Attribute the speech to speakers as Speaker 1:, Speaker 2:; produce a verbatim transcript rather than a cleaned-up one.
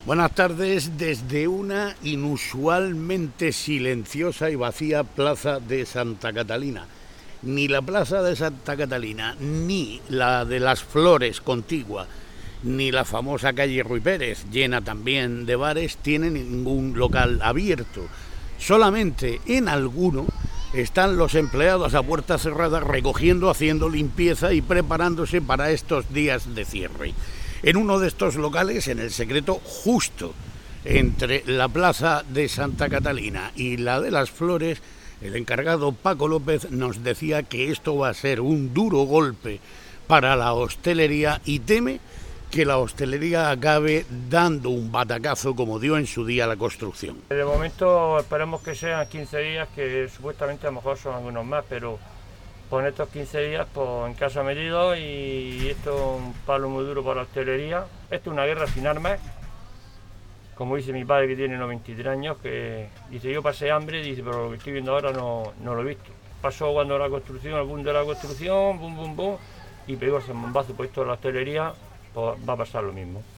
Speaker 1: Buenas tardes desde una inusualmente silenciosa y vacía plaza de Santa Catalina. Ni la plaza de Santa Catalina, ni la de las Flores contigua, ni la famosa calle Ruy Pérez, llena también de bares, tienen ningún local abierto. Solamente en alguno están los empleados a puerta cerrada recogiendo, haciendo limpieza y preparándose para estos días de cierre. En uno de estos locales, en el secreto, justo entre la plaza de Santa Catalina y la de las Flores, el encargado Paco López nos decía que esto va a ser un duro golpe para la hostelería y teme que la hostelería acabe dando un batacazo como dio en su día la construcción.
Speaker 2: De momento esperemos que sean quince días, que supuestamente a lo mejor son algunos más, pero con estos quince días pues, en casa metido, y esto es un palo muy duro para la hostelería. Esto es una guerra sin armas, como dice mi padre, que tiene noventa y tres años, que dice: yo pasé hambre, dice, pero lo que estoy viendo ahora no, no lo he visto. Pasó cuando la construcción, el boom de la construcción, bum bum bum, y pegó ese bombazo puesto en la hostelería, pues va a pasar lo mismo.